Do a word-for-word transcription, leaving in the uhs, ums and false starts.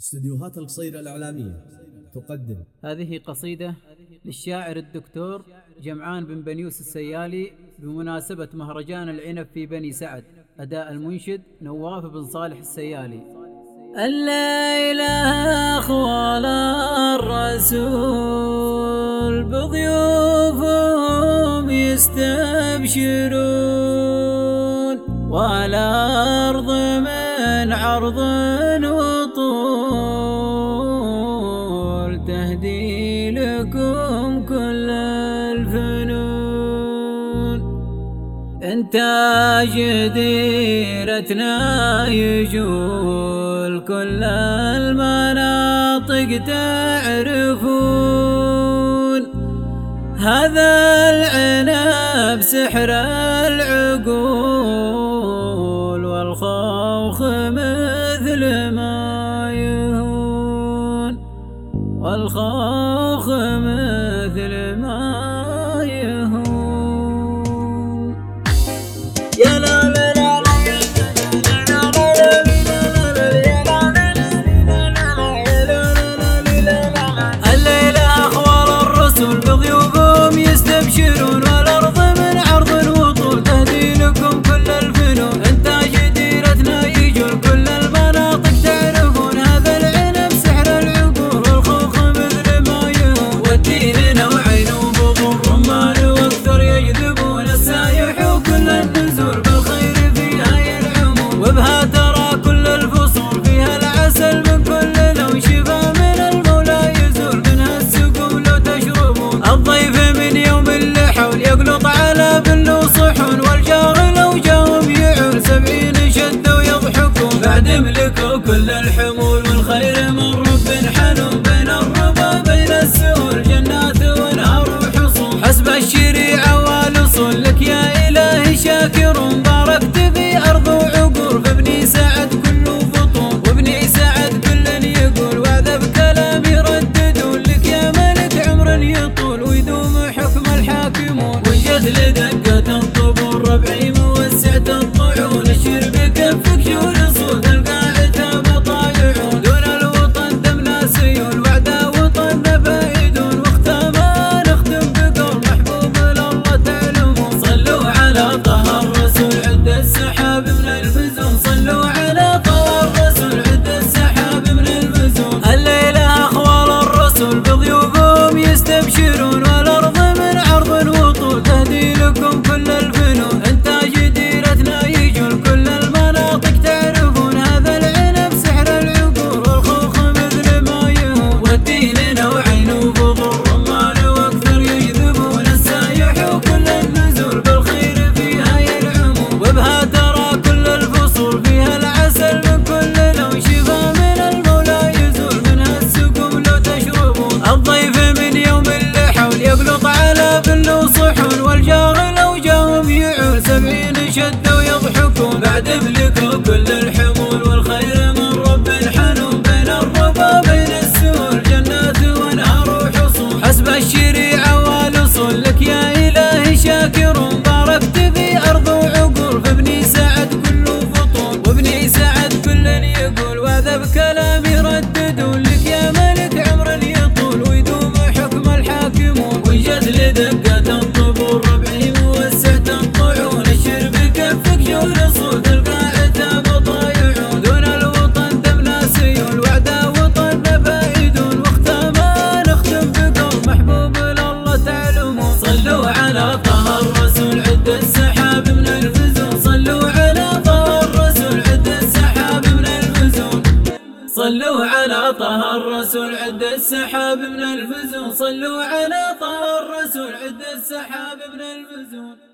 استديوهات القصيرة الإعلامية تقدم هذه قصيدة للشاعر الدكتور جمعان بن بنيوس السيالي بمناسبة مهرجان العنب في بني سعد. أداء المنشد نواف بن صالح السيالي. الليلة أخوال الرسول بضيوفهم يستبشرون، والأرض من عرض وطول تهدي لكم كل الفنون. إنتاج ديرتنا يجول كل المناطق تعرفون، هذا العنب سحر العقول والخوخ مثل ما يهون، والخوخ مثل ما يهون. يا لا لا بضيوفهم يستبشرون، والأرض من عرض الوطول تهدي لكم كل الفنون. إنتاج ديرتنا يجول كل المناطق تعرفون، هذا العنب سحر العقول والخوخ مثل ما يهون. والتين نوعين وبذور رمان واكثر يجذبون السايح وكل النزول، بالخير فيها ينعمون، وبها ترى كل الفصول فيها العسل من كل لون، شفا من المولى يزول منها السقوم لو تشربون. الضيف من يوم اللي حول يقلط على بل وصحون، والجار لو جاهم يعول سبعين شدوا يضحكون. بعد ملكوا كل الحمول والخير من رب حنون، بين الربا بين السهول جنات وانهار وحصون. حسب الشريعة والأصول لك يا إلهي شاكرون، باركت في أرض وعقور فابني سعد كله بطون، وابني سعد كل يقول وعذا بكلام يرددون. لك يا ملك عمر يطول ويدوم حكم الحاكمون، وجد لدقة الطبول ربعي موسعة الطعون. اشير بكفك شور صوت القاعدة بطايعون، دون الوطن دمنا سيول وعدا وطن بعيدون. واختما نختم بقول محبوب لله تعلمون، صلوا على طه الرسول عد السحاب من الفزون، صلوا على طه الرسول عد السحاب من الفزون. الليلة أخوال الرسول بضيوفهم يستبشرون، والأرض من عرض وطول تهدي لكم كل الفنون. إنتاج ديرتنا يجول كل المناطق تعرفون، هذا العنب سحر العقول والخوخ مثل ما يهون. والتين نوعين وبذور رمان واكثر يجذبون السايح وكل النزول، بالخير فيها ينعمون، وبها ترى كل الفصول فيها العسل من كل لون، شفا من المولى يزول منها السقوم لو تشربون. الضيف من يوم اللي حول يقلط على بل وصحون، والجار لو جاهم يعول سبعين شدوا يضحكون. بعد ملكوا كل الحمول والخير من رب حنون، بين الربا بين السهول جنات وانهار وحصون. حسب الشريعة والأصول لك يا إلهي شاكرون، باركت في أرض وعقور فابني سعد كله بطون، وابني سعد كل يقول وهذا بكلام يرددون. لك يا ملك عمر يطول ويدوم حكم الحاكمون، وجد لدقة الطبول ربعي موسعة الطعون. اشير بكفك شور صوت القاعدة بطايعون، دون الوطن دمنا سيول وعدا وطن بعيدون. واختما نختم بقول محبوب لله تعلمون، صلوا على طه الرسول عد السحاب من الفزون، صلوا على طه الرسول عد السحاب من الفزون. صلوا على طه الرسول عد السحاب من الفزون، صلوا على طه الرسول عد السحاب من الفزون.